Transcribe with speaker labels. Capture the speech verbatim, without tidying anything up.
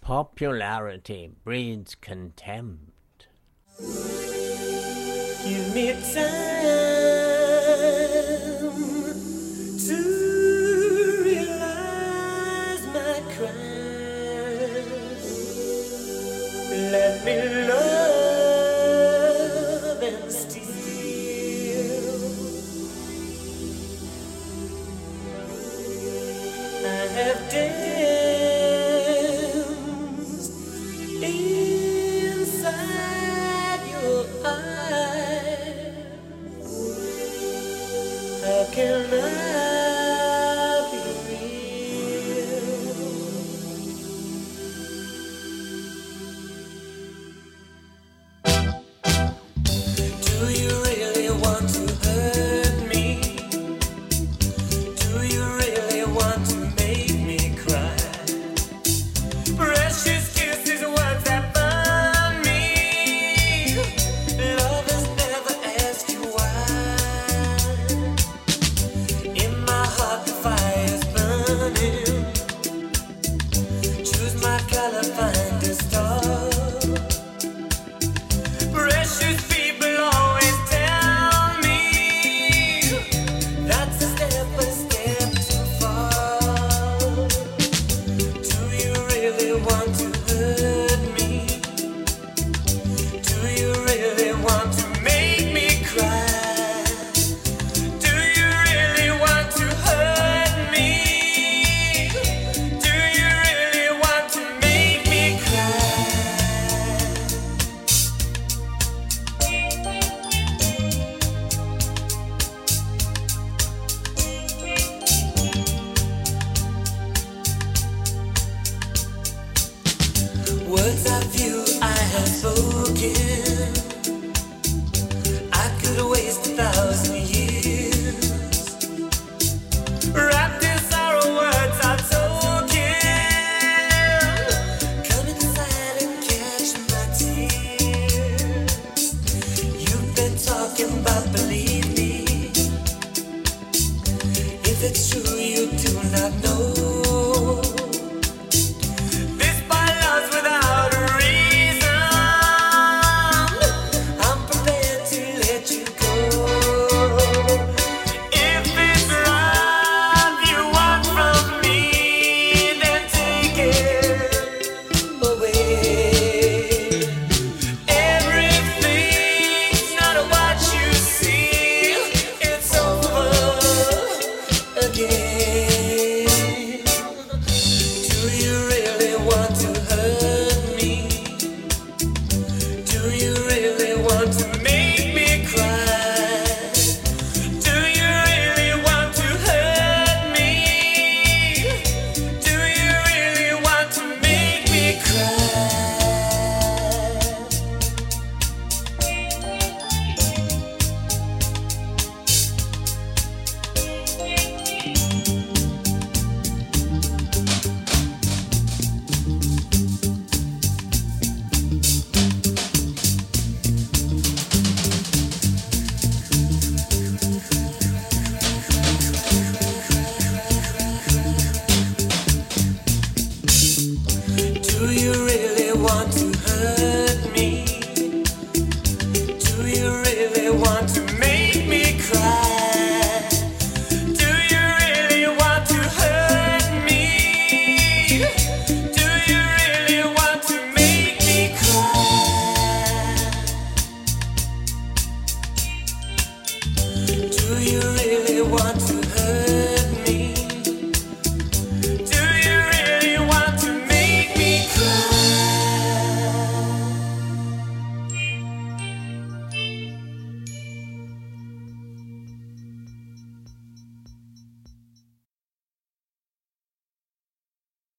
Speaker 1: Popularity breeds contempt.
Speaker 2: Give me time to realize my crimes. Let me love and steal. I have danced inside your eyes. How can I be real? Do you really want to hurt me? Do you really want to make me cry? Precious kisses, words that burn me. Love has never asked you why. In my heart the fire's burning. Choose my color, find a star. Precious people always tell me that's a step, a step too far. Do you really want to hurt me? Do you really want to make me cry? Do you really want to hurt me? Do you really want to make me cry? Words of you I have spoken, I could waste a thousand years. Wrapped in sorrow, words are token. Come inside and catch my tears. You've been talking about believe me. If it's true, you do not know. This by love's without a reason. I'm prepared to let you go. If it's love you want from me, then take it away. Everything's not what you see. It's over again. Do you really want to hurt me? Do you really want to make me cry? Do you really want to hurt me? Do you really want to make me cry? Do you really want to hurt me? Do you really want to make me cry? Do you really want to hurt me? Do you really want to make me cry? Do you really